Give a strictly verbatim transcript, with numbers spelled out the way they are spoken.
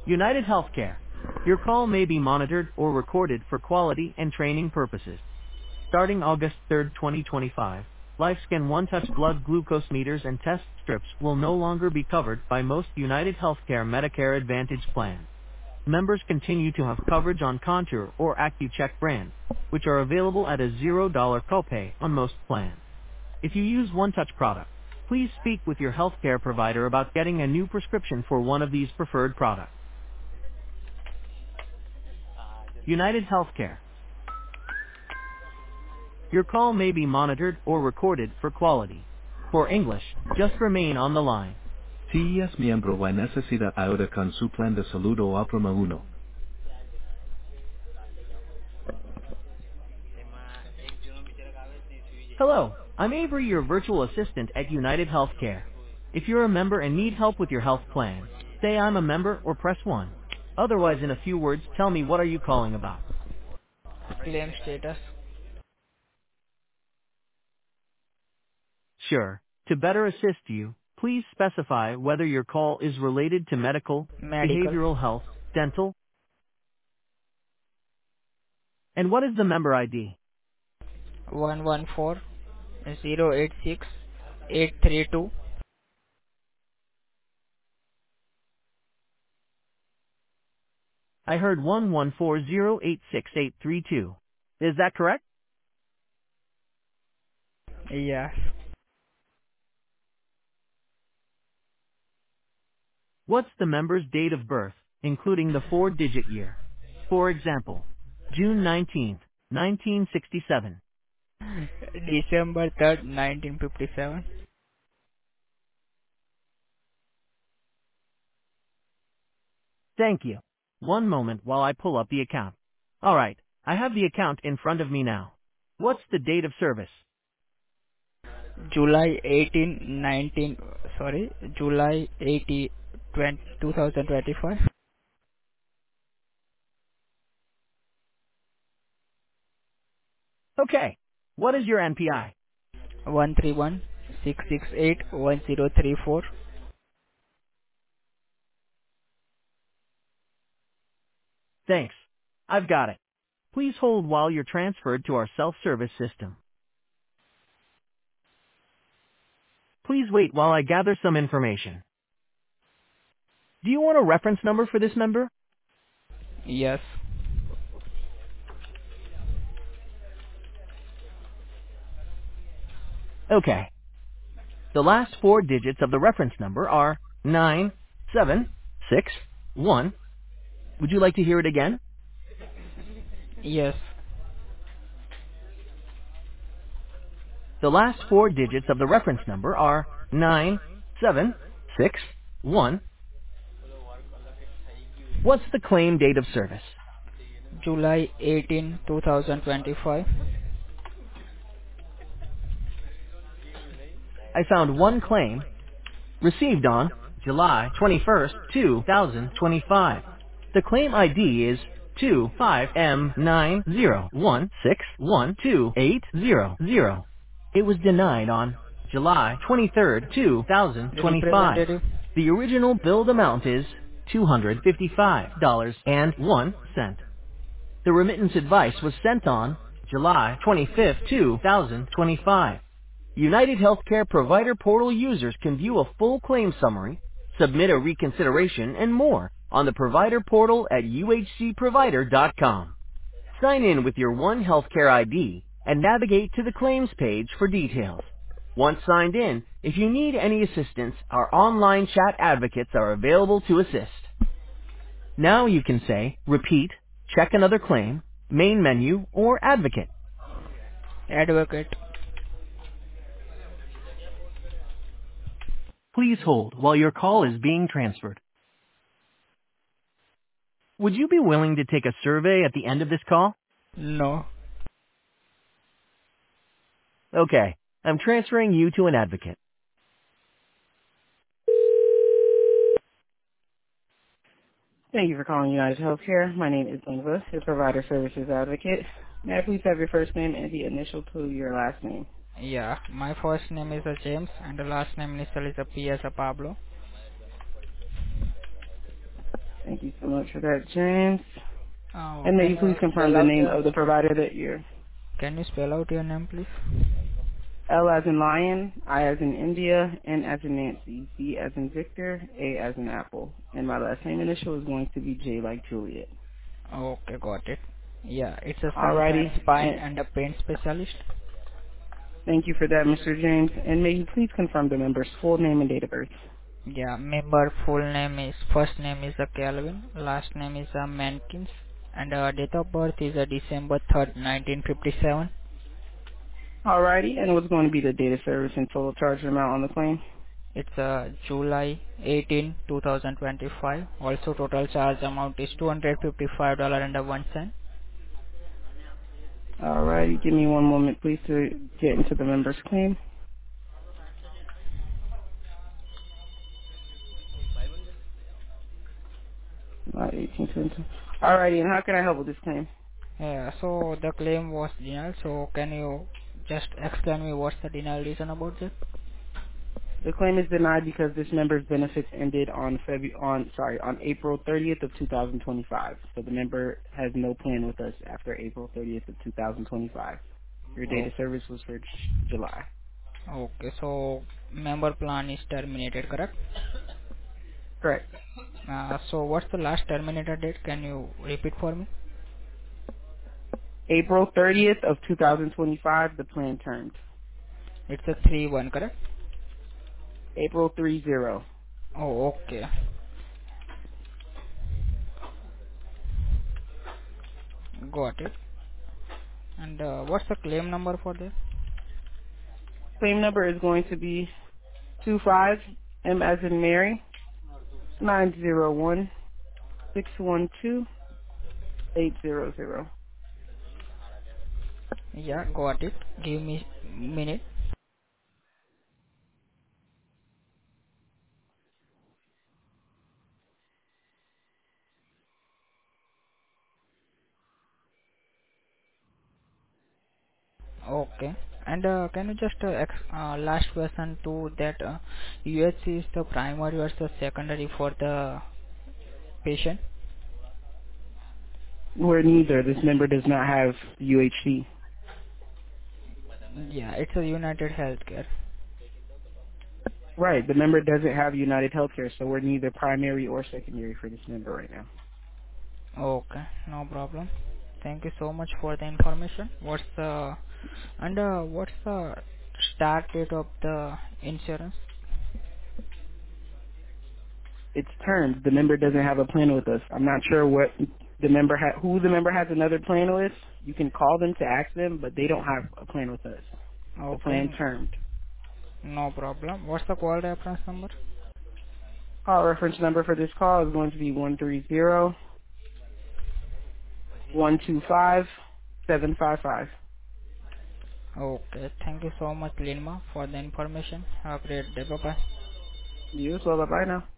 United Healthcare. Your call may be monitored or recorded for quality and training purposes. Starting August third, twenty twenty-five, LifeScan One-Touch blood glucose meters and test strips will no longer be covered by most United Healthcare Medicare Advantage plans. Members continue to have coverage on Contour or Accu-Check brands, which are available at a zero dollars copay on most plans. If you use One-Touch products, please speak with your healthcare provider about getting a new prescription for one of these preferred products. United Healthcare. Your call may be monitored or recorded for quality. For English, just remain on the line. Si es miembro o necesidad ahora con su plan de salud o oprima uno. Hello, I'm Avery, your virtual assistant at United Healthcare. If you're a member and need help with your health plan, say I'm a member or press one. Otherwise, in a few words, tell me what are you calling about. Claim status. Sure. To better assist you, please specify whether your call is related to medical, Medical. behavioral health, dental, and what is the member I D? one one four zero eight six eight three two. I heard one one four zero eight six eight three two. Is that correct? Yes. What's the member's date of birth, including the four-digit year? For example, June nineteenth, nineteen sixty-seven. December third, nineteen fifty-seven. Thank you. One moment while I pull up the account. Alright, I have the account in front of me now. What's the date of service? July eighteenth, nineteen. Sorry, July eighteenth, two thousand twenty-five. Okay. What is your N P I? one three one six six eight one zero three four. Thanks. I've got it. Please hold while you're transferred to our self-service system. Please wait while I gather some information. Do you want a reference number for this member? Yes. Okay. The last four digits of the reference number are nine seven six one. Would you like to hear it again? Yes. The last four digits of the reference number are nine seven six one. What's the claim date of service? July eighteenth, two thousand twenty-five. I found one claim received on July twenty-first, two thousand twenty-five. The claim I D is two five M nine zero one six one two eight zero zero. It was denied on July twenty-third, two thousand twenty-five. Representative. The original billed amount is two hundred fifty-five dollars and one cent. The remittance advice was sent on July twenty-fifth, two thousand twenty-five. United Healthcare Provider Portal users can view a full claim summary, submit a reconsideration, and more on the provider portal at U H C provider dot com. Sign in with your One Healthcare I D and navigate to the claims page for details. Once signed in, if you need any assistance, our online chat advocates are available to assist. Now you can say, repeat, check another claim, main menu, or advocate. Advocate. Please hold while your call is being transferred. Would you be willing to take a survey at the end of this call? No. Okay, I'm transferring you to an advocate. Thank you for calling United Healthcare. My name is Ingva, your provider services advocate. May I please have your first name and the initial to your last name? Yeah. My first name is uh, James and the last name initial is a P as a Pablo. Thank you so much for that, James. Uh, And may can you please you confirm spell the out name your of the provider that you're Can you spell out your name, please? L as in lion, I as in India, N as in Nancy, V as in Victor, A as in Apple. And my last name initial is going to be J like Juliet. Okay, got it. Yeah, it's a Sunshine Alrighty. Spine And and a pain specialist. thank you for that, Mister James. And may you please confirm the member's full name and date of birth? Yeah, member full name is first name is a Calvin, last name is a Mankins, and uh, date of birth is a December third, nineteen fifty-seven. Alrighty. And what's going to be the date of service and total charge amount on the claim? It's uh, July eighteenth, two thousand twenty-five. Also, total charge amount is two hundred fifty-five dollars and one cent. Alrighty. Give me one moment, please, to get into the member's claim. Not eighteen cents. Alrighty. And how can I help with this claim? Yeah, so the claim was denied. So can you just explain me what's the denial reason about that? The claim is denied because this member's benefits ended on February on sorry on April thirtieth of two thousand twenty-five. So the member has no plan with us after April thirtieth of two thousand twenty-five. Your data Oh, service was for J- July. okay. So member plan is terminated, correct? Correct. Uh, so what's the last terminated date? Can you repeat for me? April thirtieth of two thousand twenty-five. The plan termed. It's a three one, correct? April three zero. Oh, okay. Got it. And uh, what's the claim number for that? Claim number is going to be two five M as in Mary nine zero one six one two eight zero zero. Yeah, got it. Give me minute. Okay. And uh, can you just uh, ex- uh, last question to that uh, U H C is the primary or the secondary for the patient? We're neither. This member does not have U H C. Yeah, it's a United Healthcare. Right. The member doesn't have United Healthcare, so we're neither primary or secondary for this member right now. Okay, no problem. Thank you so much for the information. What's the and uh, what's the start date of the insurance? It's termed. The member doesn't have a plan with us. I'm not sure what the member ha- who the member has another plan with. You can call them to ask them, but they don't have a plan with us. The plan Okay, termed. no problem. What's the call reference number? Call reference number for this call is going to be one three zero one two five seven five five. Okay, thank you so much, Linma, for the information. Have a great day. Bye bye. You as well. Bye now.